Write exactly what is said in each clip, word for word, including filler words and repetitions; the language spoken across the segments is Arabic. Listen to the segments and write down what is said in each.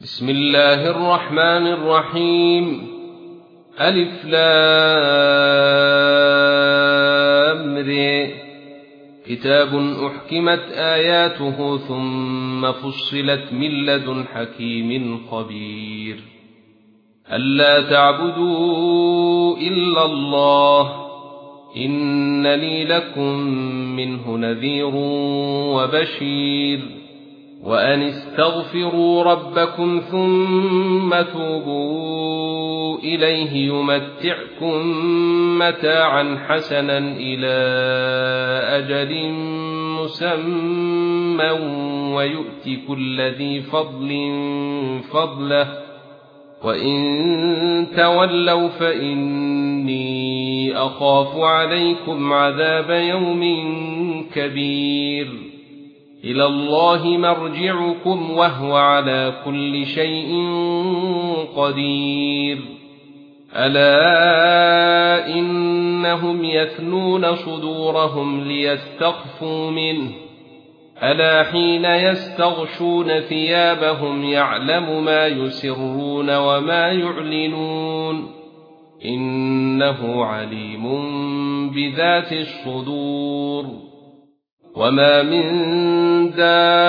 بسم الله الرحمن الرحيم. ألف لام ر. كتاب أحكمت آياته ثم فصلت من لدن حكيم خبير. ألا تعبدوا إلا الله إنني لكم منه نذير وبشير. وأن استغفروا ربكم ثم توبوا إليه يمتعكم متاعا حسنا إلى أجل مسمى ويؤت كل ذي فضل فضله وإن تولوا فإني أخاف عليكم عذاب يوم كبير. إلى الله مرجعكم وهو على كل شيء قدير. ألا إنهم يثنون صدورهم ليستخفوا منه ألا حين يستغشون ثيابهم يعلم ما يسرون وما يعلنون إنه عليم بذات الصدور. وما من دابة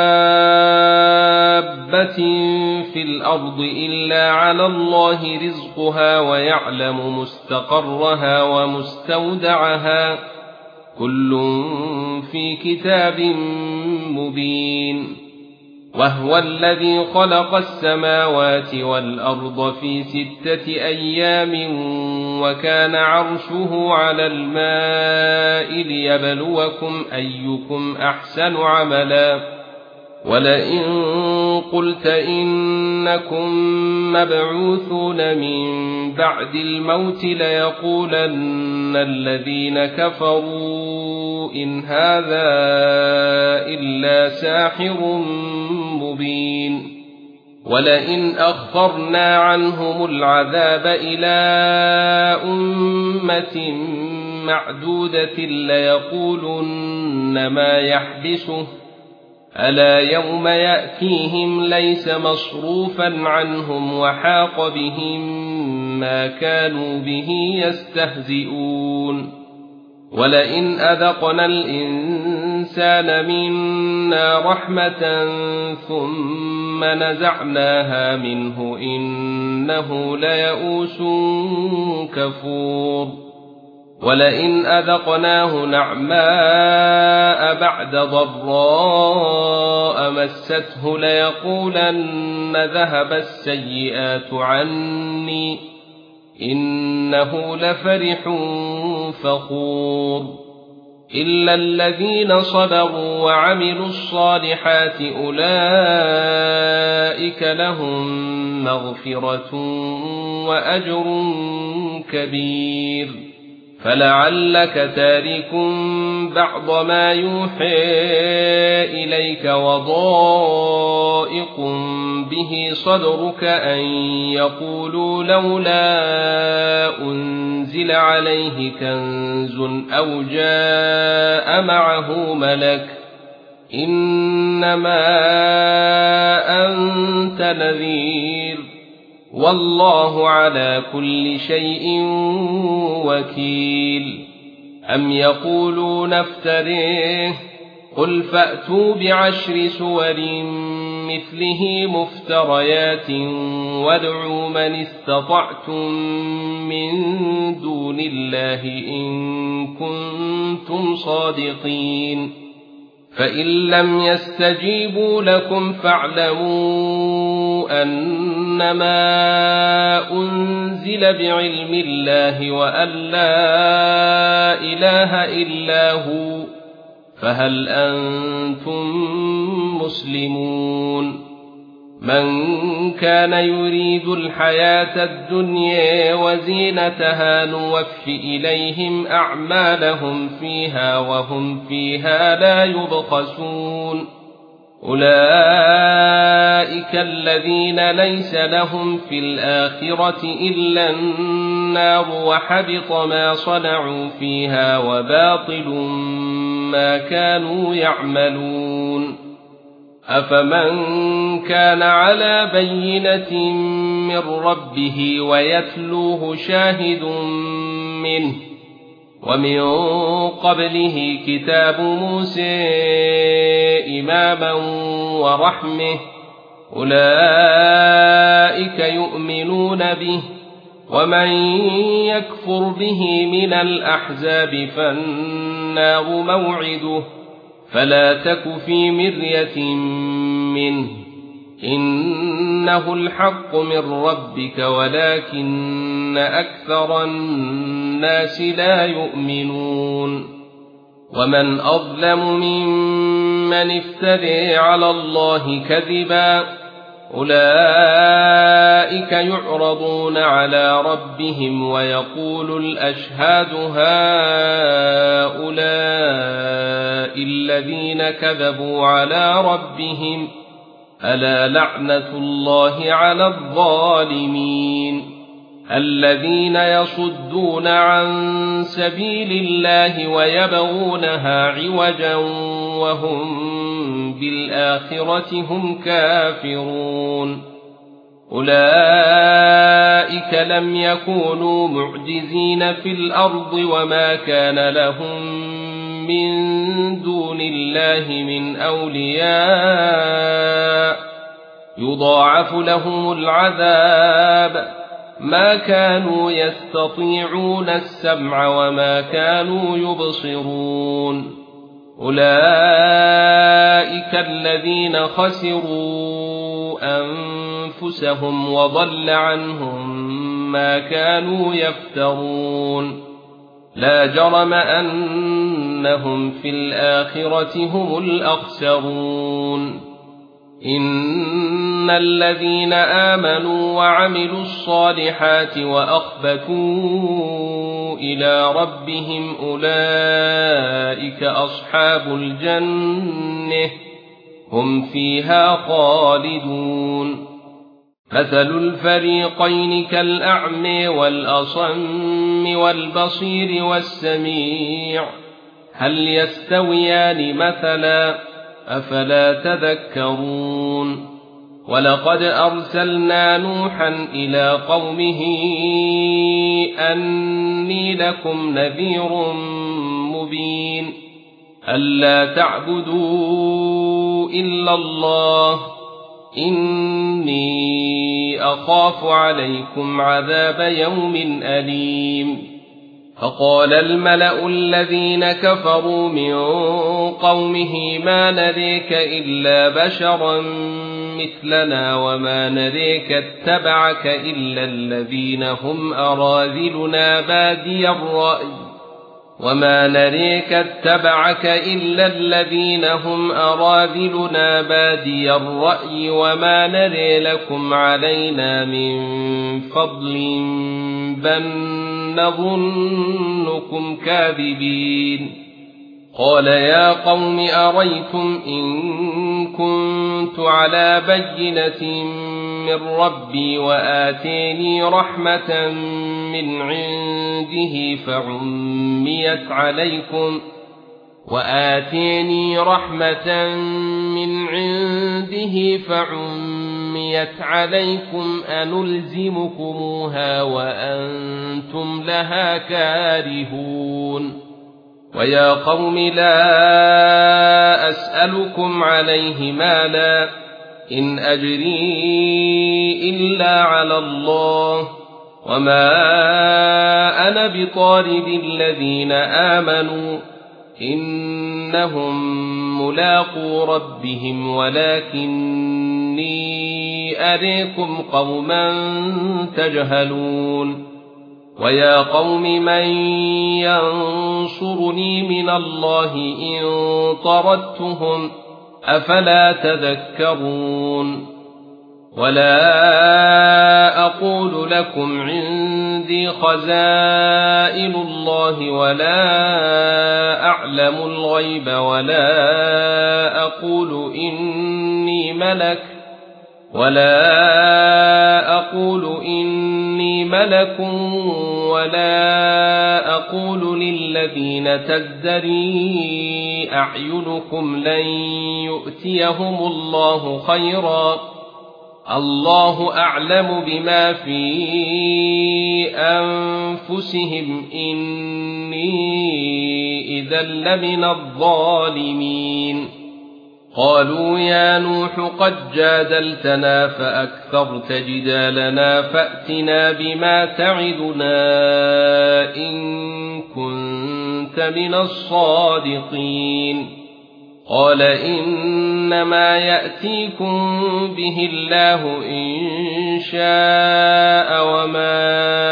في الأرض إلا على الله رزقها ويعلم مستقرها ومستودعها كل في كتاب مبين. وهو الذي خلق السماوات والأرض في ستة أيام وكان عرشه على الماء ليبلوكم أيكم أحسن عملا. ولئن قلت إنكم مبعوثون من بعد الموت ليقولن الذين كفروا إن هذا إلا ساحر مبين. ولئن أخرنا عنهم العذاب إلى أمة معدودة ليقولن ما يحبسه ألا يوم يأتيهم ليس مصروفا عنهم وحاق بهم ما كانوا به يستهزئون. ولئن أذقنا الإنسان منا رحمة ثم نزعناها منه إنه ليئوس كفور. ولئن أذقناه نعماء بعد ضراء مسته ليقولن ذهب السيئات عني إنه لفرح فخور. إلا الذين صبروا وعملوا الصالحات أولئك لهم مغفرة وأجر كبير. فلعلك تارك بعض ما يوحى إليك وضائق به صدرك أن يقولوا لولا أنزل عليه كنز أو جاء معه ملك إنما أنت نذير والله على كل شيء وكيل. أم يقولون افتريه قل فأتوا بعشر سور مثله مفتريات وادعوا من استطعتم من دون الله إن كنتم صادقين. فإن لم يستجيبوا لكم فاعلموا أنما أنزل بعلم الله وأن لا إله إلا هو فهل أنتم مسلمون. من كان يريد الحياة الدنيا وزينتها نوف إليهم أعمالهم فيها وهم فيها لا يبخسون. أولئك الذين ليس لهم في الآخرة إلا النار وحبط ما صنعوا فيها وباطل ما كانوا يعملون. أفمن كان على بينة من ربه ويتلوه شاهد منه ومن قبله كتاب موسى إماما ورحمة أولئك يؤمنون به ومن يكفر به من الأحزاب فالنار موعده فلا تك في مرية منه إنه الحق من ربك ولكن أكثر الناس لا يؤمنون ومن أظلم ممن افترى على الله كذبا أولئك يعرضون على ربهم ويقول الأشهاد هؤلاء الذين كذبوا على ربهم ألا لعنة الله على الظالمين الذين يصدون عن سبيل الله ويبغونها عوجا وهم بالآخرة هم كافرون أولئك لم يكونوا معجزين في الأرض وما كان لهم من دون الله من أولياء يضاعف لهم العذاب ما كانوا يستطيعون السمع وما كانوا يبصرون أولئك الذين خسروا أنفسهم وضل عنهم ما كانوا يفترون لا جرم أنهم في الآخرة هم الأخسرون إن الذين آمنوا وعملوا الصالحات وأخبتوا إلى ربهم أولئك أصحاب الجنة هم فيها خالدون مثل الفريقين كالأعمى والأصم والبصير والسميع هل يستويان مثلا أفلا تذكرون ولقد أرسلنا نوحا إلى قومه أني لكم نذير مبين ألا تعبدوا إلا الله إني أخاف عليكم عذاب يوم أليم فقال الملأ الذين كفروا من قومه ما نريك إلا بشرا مثلنا وما نريك اتبعك إلا الذين هم أراذلنا بادي الرأي وما نريك اتبعك إلا الذين هم أراذلنا بادي الرأي وما نري لكم علينا من فضل بل نظنكم كاذبين قال يا قوم أريتم إن كنت على بينة من ربي وآتيني رحمة من عنده فعميت عليكم وآتيني رحمة من عنده فعميت عليكم أنلزمكموها وأنتم لها كارهون ويا قوم لا أسألكم عليه مالا إن أجري إلا على الله وما أنا بطارد الذين آمنوا إنهم ملاقو ربهم ولكني أريكم قوما تجهلون ويا قوم من ينصرني من الله إن طردتهم أفلا تذكرون ولا أقول لكم عندي خزائن الله ولا أعلم الغيب ولا أقول إني ملك ولا أقول إني ملك ولا أقول للذين تزدري أعينكم لن يؤتيهم الله خيرا الله أعلم بما في أنفسهم إني إذا لمن الظالمين قالوا يا نوح قد جادلتنا فأكثرت جدالنا فأتنا بما تعدنا إن كنت من الصادقين قال إنما يأتيكم به الله إن شاء وما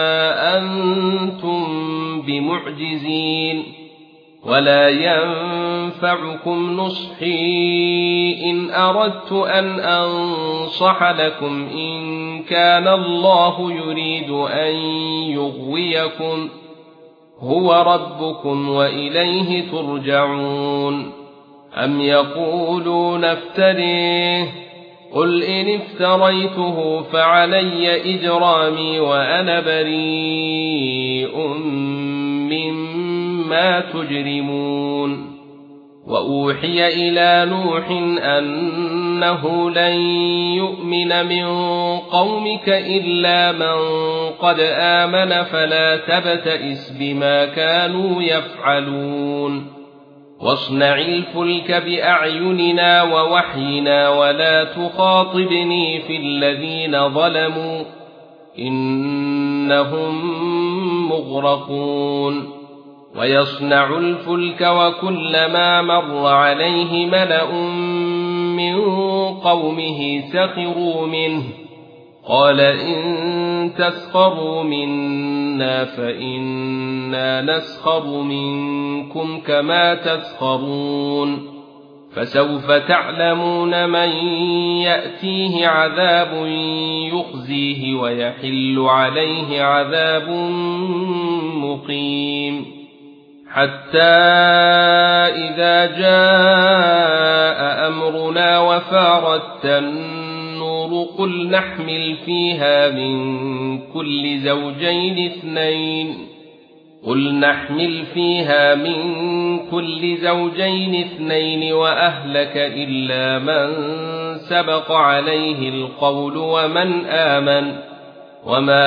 أنتم بمعجزين ولا ينفعكم نصحي إن أردت أن أنصح لكم إن كان الله يريد أن يغويكم هو ربكم وإليه ترجعون أم يقولون افتريه قل إن افتريته فعلي إجرامي وأنا بريء مما تجرمون وأوحي إلى نوح أنه لن يؤمن من قومك إلا من قد آمن فلا تبتئس بما كانوا يفعلون واصنع الفلك بأعيننا ووحينا ولا تخاطبني في الذين ظلموا إنهم مغرقون ويصنع الفلك وكلما مر عليه ملأ من قومه سخروا منه قال إن تسخروا منا فإنا نسخر منكم كما تسخرون فسوف تعلمون من يأتيه عذاب يخزيه ويحل عليه عذاب مقيم حتى إذا جاء أمرنا وفارت النور قل نحمل فيها من كل زوجين اثنين قل نحمل فيها من كل زوجين اثنين وأهلك إلا من سبق عليه القول ومن آمن وما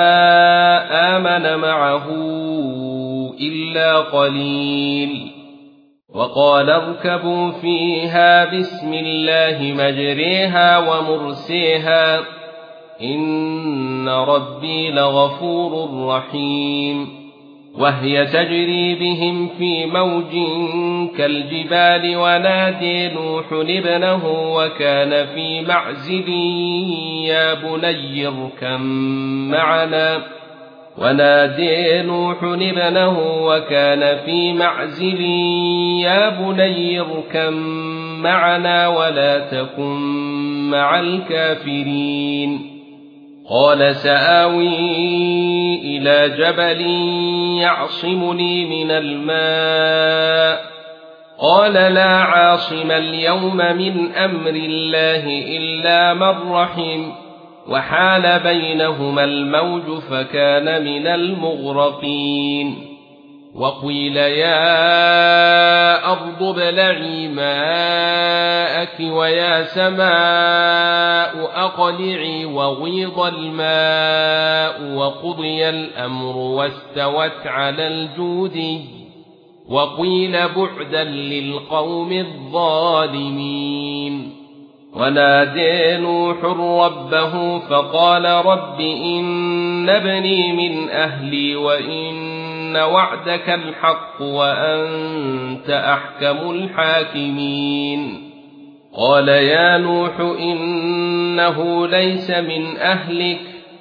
آمن معه إلا قليل وقال اركبوا فيها بسم الله مجريها ومرسيها إن ربي لغفور رحيم وهي تجري بهم في موج كالجبال ونادي نوح ابنه وكان في معزل يا بني اركب معنا ونادي نوح ابنه وكان في معزل يا بني اركب معنا ولا تكن مع الكافرين قال سآوي إلى جبل يعصمني من الماء قال لا عاصم اليوم من أمر الله إلا من رحم وحال بينهما الموج فكان من المغرقين وقيل يا أرض ابلعي ماءك ويا سماء أقلعي وغيض الماء وقضي الأمر واستوت على الجود وقيل بعدا للقوم الظالمين ونادى نوح ربه فقال رب إن ابني من أهلي وإن وعدك الحق وأنت أحكم الحاكمين قال يا نوح إنه ليس من أهلك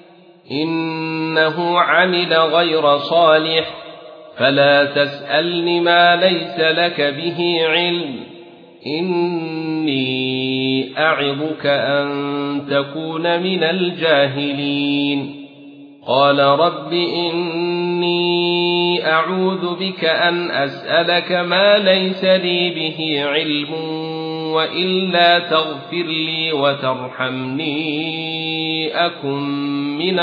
إنه عمل غير صالح فلا تسألني ما ليس لك به علم إني أعظك أن تكون من الجاهلين قال رب إني أعوذ بك أن أسألك ما ليس لي به علم وإلا تغفر لي وترحمني أكن من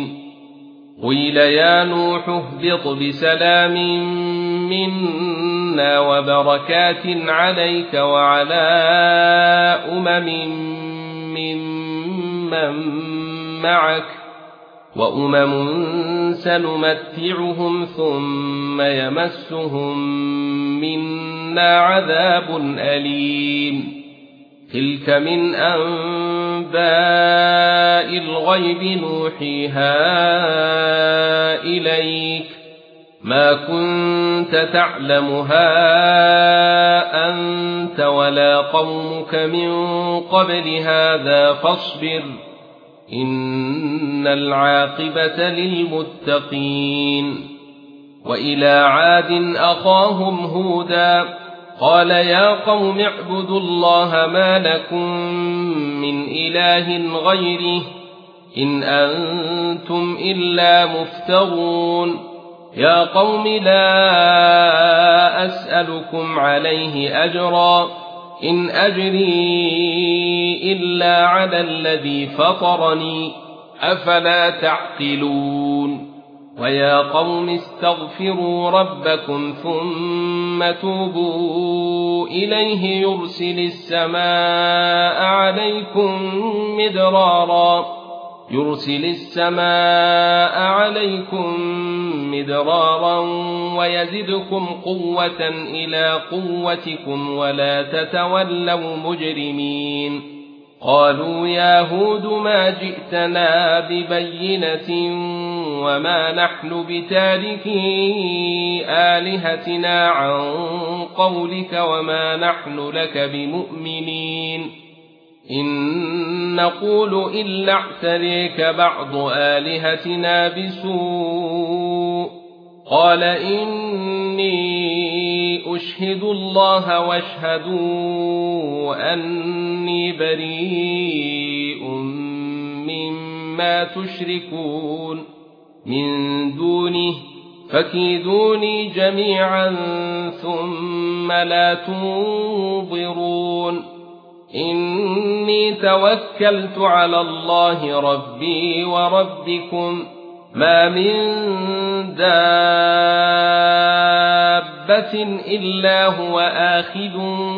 الخاسرين قيل يا نوح اهبط بسلام منا منا وبركات عليك وعلى أمم ممن معك وأمم سنمتعهم ثم يمسهم منا عذاب أليم تلك من أنباء الغيب نوحيها إليك ما كنت تعلمها أنت ولا قومك من قبل هذا فاصبر إن العاقبة للمتقين وإلى عاد أخاهم هودا قال يا قوم اعبدوا الله ما لكم من إله غيره إن أنتم إلا مفترون يا قوم لا أسألكم عليه أجرا إن أجري إلا على الذي فطرني أفلا تعقلون ويا قوم استغفروا ربكم ثم توبوا إليه يرسل السماء عليكم مدرارا يرسل السماء عليكم مدرارا ويزدكم قوة إلى قوتكم ولا تتولوا مجرمين قالوا يا هود ما جئتنا ببينة وما نحن بتاركي آلهتنا عن قولك وما نحن لك بمؤمنين إن نقول إلا اعتريك بعض آلهتنا بسوء قال إني أشهد الله واشهدوا أني بريء مما تشركون من دونه فكيدوني جميعا ثم لا تنظرون إني توكلت على الله ربي وربكم ما من دابة إلا هو آخذ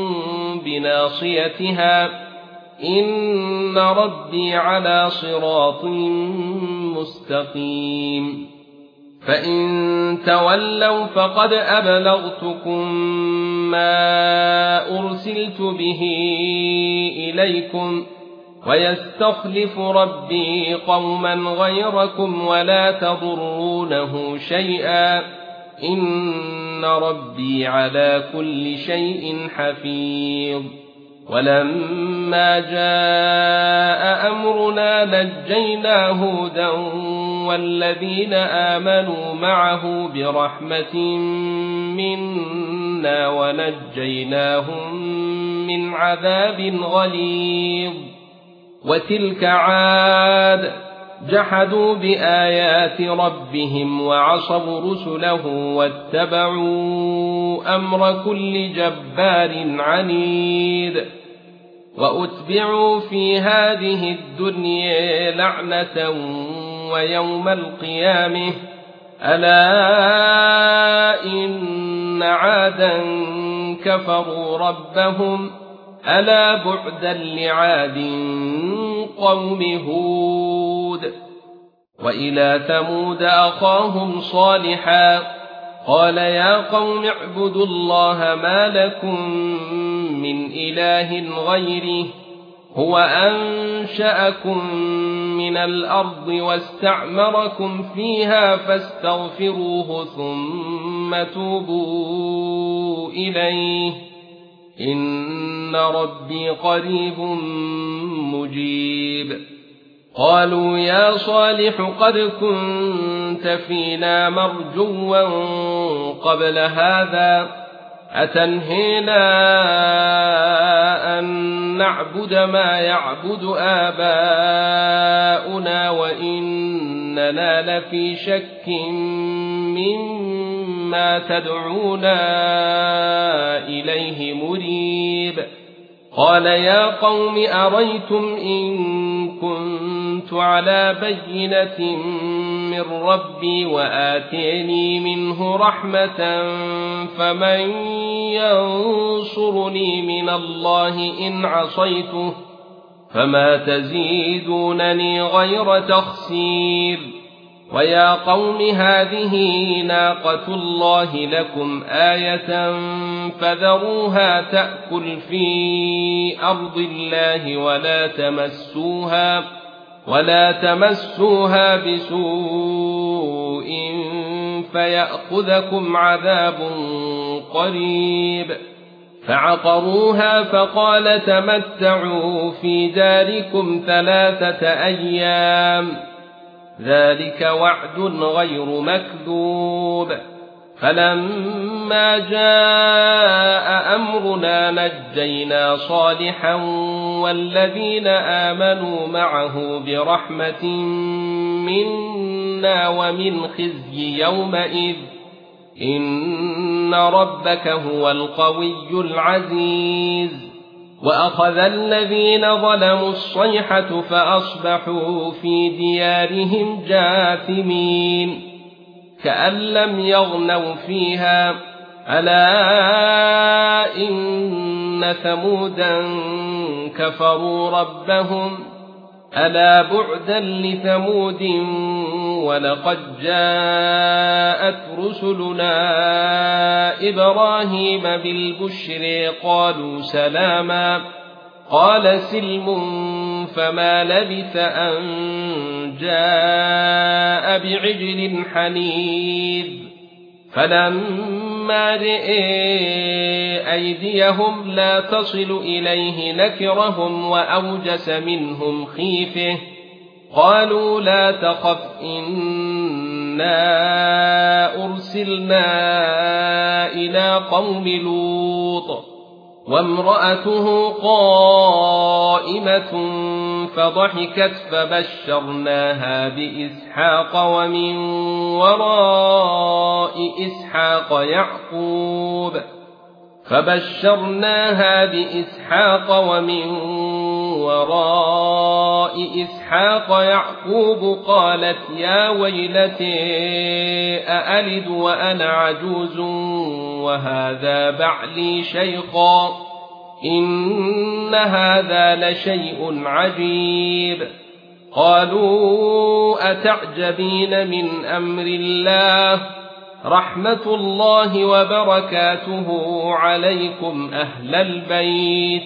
بناصيتها إن ربي على صراط مستقيم فإن تولوا فقد أبلغتكم ما أرسلت به إليكم ويستخلف ربي قوما غيركم ولا تضرونه شيئا إن ربي على كل شيء حفيظ ولما جاء أمرنا نجينا هودا والذين آمنوا معه برحمة منا ونجيناهم من عذاب غليظ وتلك عاد جحدوا بآيات ربهم وعصوا رسله واتبعوا أمر كل جبار عنيد وأتبعوا في هذه الدنيا لعنة ويوم القيامة ألا إن عادا كفروا ربهم ألا بعدا لعاد قوم هود وإلى ثمود أخاهم صالحا قال يا قوم اعبدوا الله ما لكم من إله غيره هو أنشأكم من الأرض واستعمركم فيها فاستغفروه ثم توبوا إليه إن ربي قريب مجيب قالوا يا صالح قد كنت فينا مرجوا قبل هذا أتنهينا أن نعبد ما يعبد آباؤنا وإننا لفي شك مما تدعونا إليه مريب قال يا قوم أريتم إن كنت على بينة من ربي وآتيني منه رحمة فمن ينصرني من الله إن عصيته فما تزيدونني غير تخسير ويا قوم هذه ناقة الله لكم آية فذروها تأكل في أرض الله ولا تمسوها ولا تمسوها بسوء فيأخذكم عذاب قريب فعقروها فقال تمتعوا في داركم ثلاثة أيام ذلك وعد غير مكذوب فلما جاء أمرنا نجينا صالحا والذين آمنوا معه برحمة منا ومن خزي يومئذ إن ربك هو القوي العزيز وأخذ الذين ظلموا الصيحة فأصبحوا في ديارهم جاثمين كأن لم يغنوا فيها ألا إن ثمودا كفروا ربهم ألا بعدا لثمود ولقد جاءت رسلنا إبراهيم بالبشر قالوا سلاما قال سلم فما لبث أن جاء بعجل حنيذ فلما رئي أيديهم لا تصل إليه نكرهم وأوجس منهم خيفة قالوا لا تخف إنا أرسلنا إلى قوم لوط وامرأته قائمة فضحكت فبشرناها بإسحاق ومن وراء إسحاق يعقوب فبشرناها بإسحاق ومن وراء إسحاق يعقوب قالت يا ويلتي أألد وأنا عجوز وهذا بعلي شيخا إن هذا لشيء عجيب قالوا أتعجبين من أمر الله رحمة الله وبركاته عليكم أهل البيت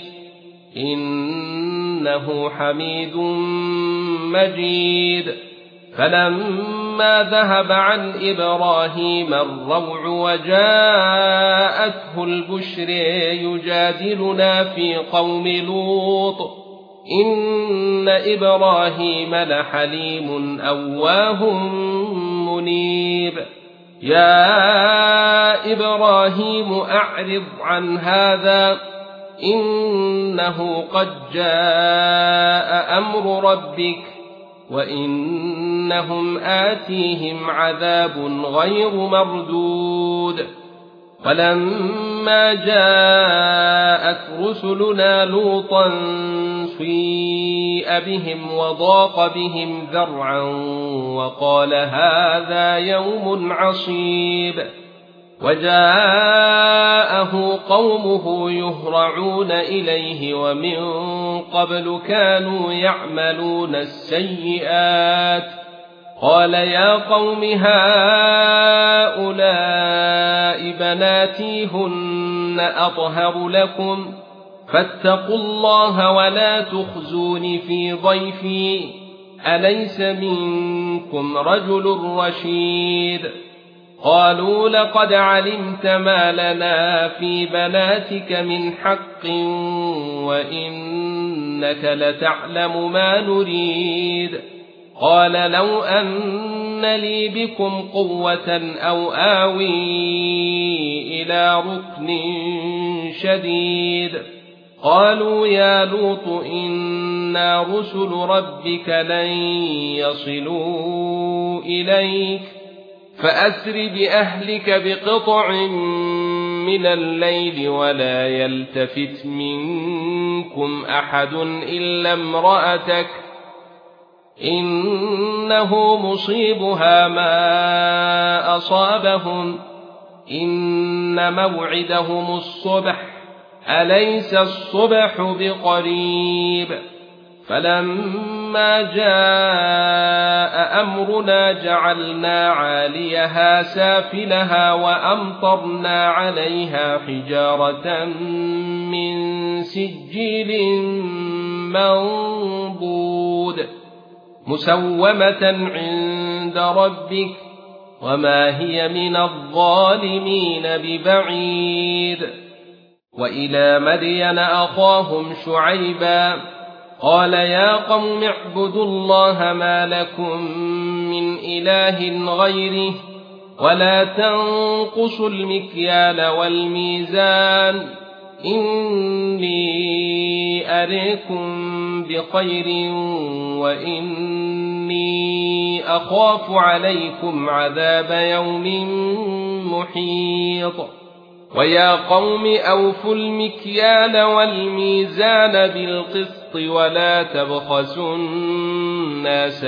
إنه حميد مجيد فلما ذهب عن إبراهيم الروع وجاءته البشر يجادلنا في قوم لوط إن إبراهيم لحليم أواه منيب يا إبراهيم أعرض عن هذا إنه قد جاء أمر ربك وإنهم آتيهم عذاب غير مردود ولما جاءت رسلنا لوطا سيء بهم وضاق بهم ذرعا وقال هذا يوم عصيب وجاءه قومه يهرعون إليه ومن قبل كانوا يعملون السيئات قال يا قوم هؤلاء بناتي هن أطهر لكم فاتقوا الله ولا تخزون في ضيفي أليس منكم رجل رشيد قالوا لقد علمت ما لنا في بناتك من حق وإنك لتعلم ما نريد قال لو أن لي بكم قوة أو آوي إلى ركن شديد قالوا يا لوط إنا رسل ربك لن يصلوا إليك فأسر بأهلك بقطع من الليل ولا يلتفت منكم منكم أحد إلا امرأتك إنه مصيبها ما أصابهم إن موعدهم الصبح أليس الصبح بقريب فلما جاء أمرنا جعلنا عاليها سافلها وأمطرنا عليها حجارة من سجيل منضود مسومة عند ربك وما هي من الظالمين ببعيد وإلى مدين أخاهم شعيبا قال يا قوم اعبدوا الله ما لكم من إله غيره ولا تنقصوا المكيال والميزان إني أريكم بخير وإني أخاف عليكم عذاب يوم محيط ويا قوم أوفوا المكيال والميزان بالقسط ولا تبخسوا الناس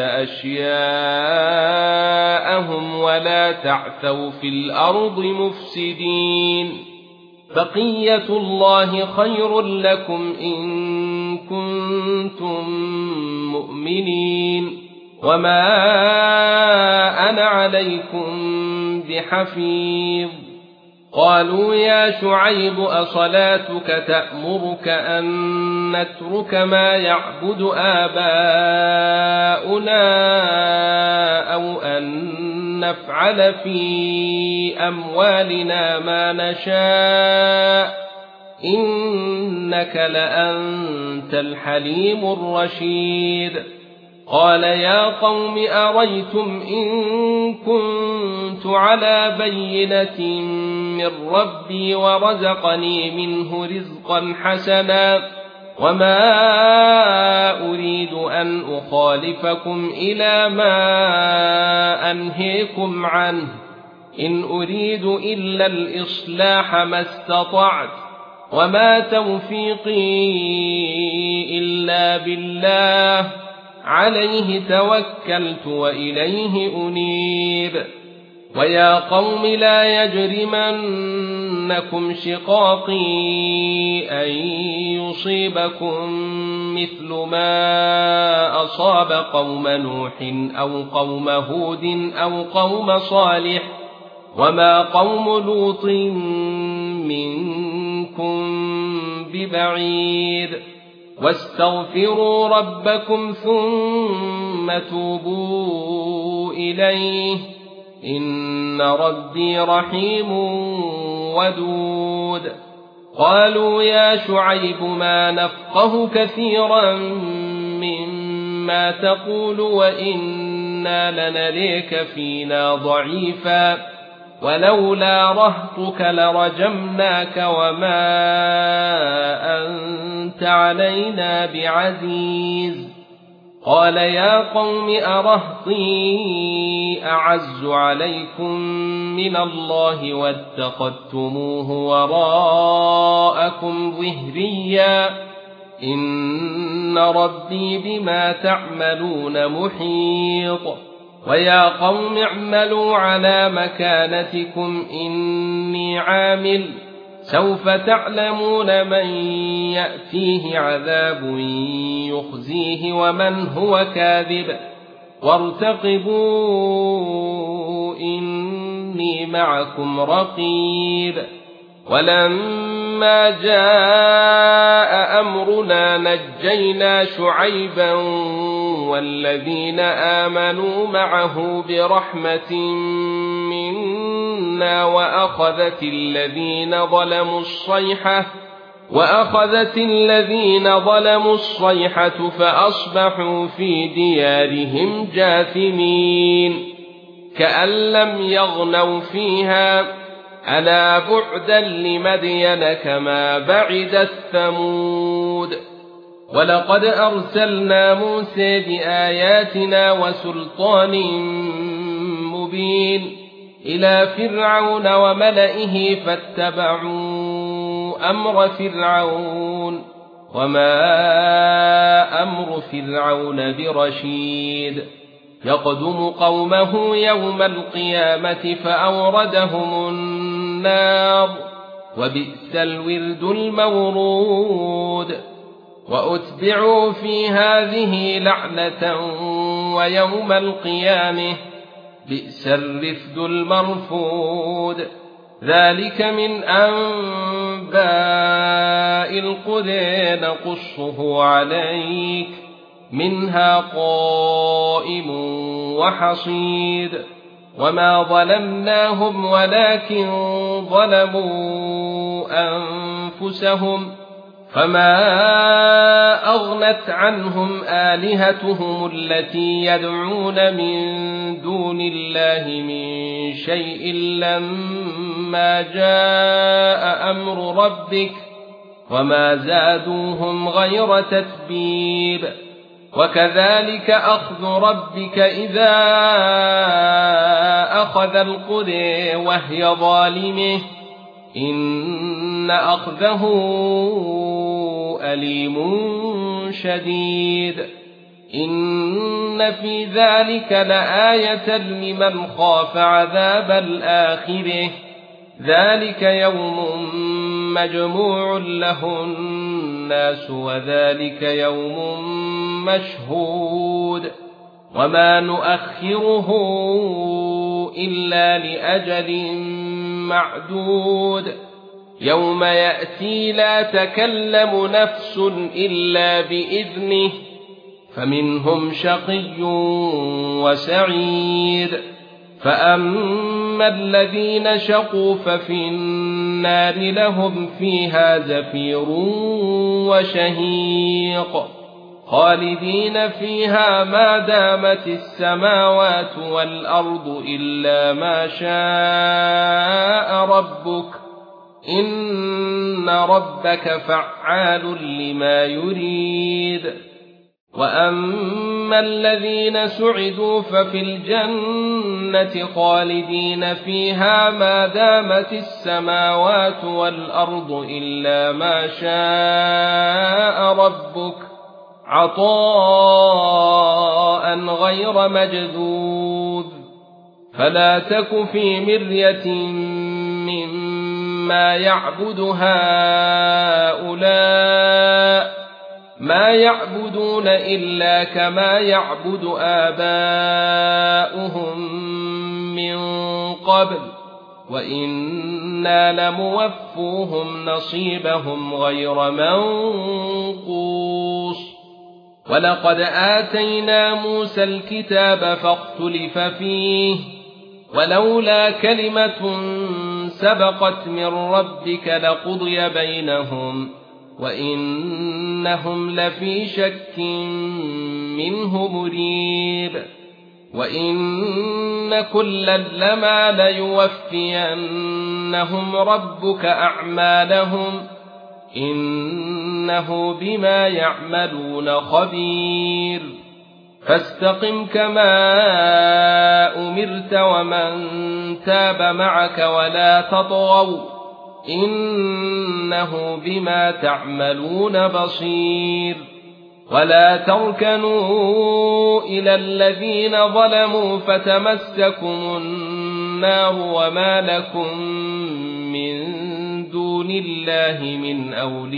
أشياءهم ولا تعثوا في الأرض مفسدين بقية الله خير لكم إن كنتم مؤمنين وما أنا عليكم بحفيظ قالوا يا شعيب أصلاتك تأمرك أن نترك ما يعبد آباؤنا أو أن نفعل في أموالنا ما نشاء إنك لأنت الحليم الرشيد قال يا قوم أريتم إن كنت على بينة من ربي ورزقني منه رزقا حسنا وما أريد أن أخالفكم إلى ما أنهيكم عنه إن أريد إلا الإصلاح ما استطعت وما توفيقي إلا بالله عليه توكلت وإليه أنيب ويا قوم لا يجرمنكم شقاقي أن يصيبكم مثل ما أصاب قوم نوح أو قوم هود أو قوم صالح وما قوم لوط منكم ببعيد واستغفروا ربكم ثم توبوا إليه إن ربي رحيم ودود قالوا يا شعيب ما نفقه كثيرا مما تقول وإنا لنريك فينا ضعيفا ولولا رهطك لرجمناك وما أنت علينا بعزيز قال يا قوم أرهطي أعز عليكم من الله واتخذتموه وراءكم ظهريا إن ربي بما تعملون محيط ويا قوم اعملوا على مكانتكم إني عامل سوف تعلمون من يأتيه عذاب يخزيه ومن هو كاذب وارتقبوا إني معكم رقيب ولما جاء أمرنا نجينا شعيبا والذين آمنوا معه برحمة منا وأخذت الذين ظلموا الصيحة وأخذت الذين ظلموا الصيحة فأصبحوا في ديارهم جاثمين كأن لم يغنوا فيها ألا بعدا لمدين كما بعدت ثمود ولقد أرسلنا موسى بآياتنا وسلطان مبين إلى فرعون وملئه فاتبعوا أمر فرعون وما أمر فرعون برشيد يقدم قومه يوم القيامة فأوردهم النار وبئس الورد المورود وأتبعوا في هذه لعنة ويوم القيامة بئس الرفد المرفود ذلك من أنباء القرى نقصه عليك منها قائم وحصيد وما ظلمناهم ولكن ظلموا أنفسهم فما أغنت عنهم آلهتهم التي يدعون من دون الله من شيء لما جاء أمر ربك وما زادوهم غير تتبيب وكذلك أخذ ربك إذا أخذ القرى وهي ظالمة إن أخذه أليم شديد إن في ذلك لآية لمن خاف عذاب الآخرة ذلك يوم مجموع له الناس وذلك يوم مشهود وما نؤخره إلا لأجل معدود يوم يأتي لا تكلم نفس إلا بإذنه فمنهم شقي وسعيد فأما الذين شقوا ففي النار لهم فيها زفير وشهيق خالدين فيها ما دامت السماوات والأرض إلا ما شاء ربك إن ربك فعال لما يريد وأما الذين سعدوا ففي الجنة خالدين فيها ما دامت السماوات والأرض إلا ما شاء ربك عطاء غير مجذوذ فلا تك في مرية مما يعبد هؤلاء ما يعبدون إلا كما يعبد آباؤهم من قبل وإنا لموفوهم نصيبهم غير منقوص ولقد آتينا موسى الكتاب فاختلف فيه ولولا كلمة سبقت من ربك لقضي بينهم وإنهم لفي شك منه مريب وإن كلا لما ليوفينهم ربك أعمالهم إنه بما يعملون خبير فاستقم كما أمرت ومن تاب معك ولا تطغوا إنه بما تعملون بصير ولا تركنوا إلى الذين ظلموا فتمسكم النار وما لكم من دون الله من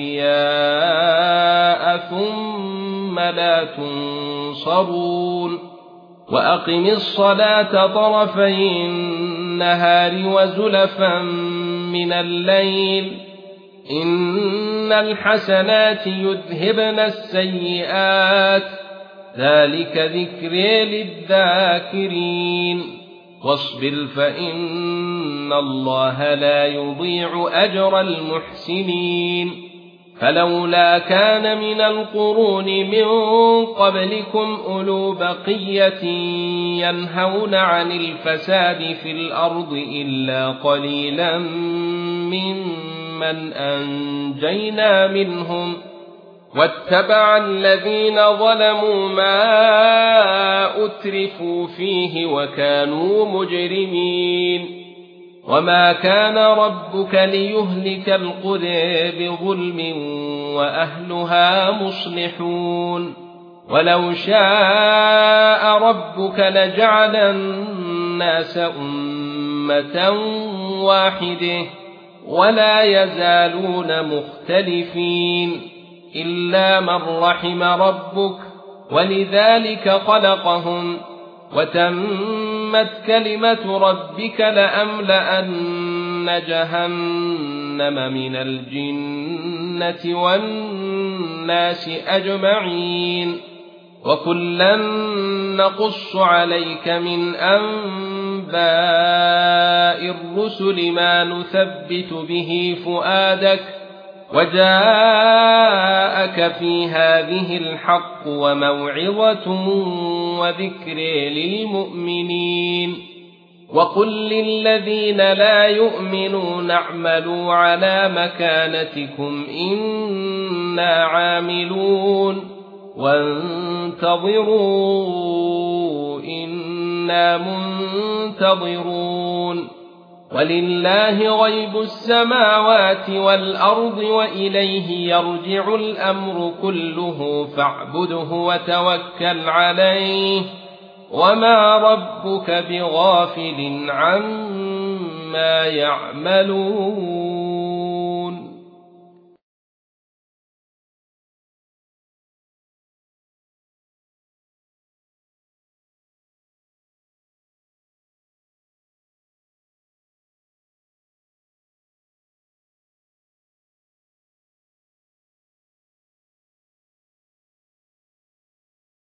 أولياء ثم لا تنصرون وأقم الصلاة طرفي النهار وزلفا من الليل إن الحسنات يذهبن السيئات ذلك ذكر للذاكرين واصبر فإن الله لا يضيع أجر المحسنين فلولا كان من القرون من قبلكم أولو بقية ينهون عن الفساد في الأرض إلا قليلا ممن أنجينا منهم واتبع الذين ظلموا ما أترفوا فيه وكانوا مجرمين وما كان ربك ليهلك القرى بظلم وأهلها مصلحون ولو شاء ربك لجعل الناس أمة واحدة ولا يزالون مختلفين إلا من رحم ربك ولذلك خلقهم وتمت كلمة ربك لأملأن جهنم من الجنة والناس أجمعين وكلا نقص عليك من أنباء الرسل ما نثبت به فؤادك وجاءك في هذه الحق وموعظة وذكر للمؤمنين وقل للذين لا يؤمنون اعملوا على مكانتكم إنا عاملون وانتظروا إنا منتظرون ولله غيب السماوات والأرض وإليه يرجع الأمر كله فاعبده وتوكل عليه وما ربك بغافل عما يعملون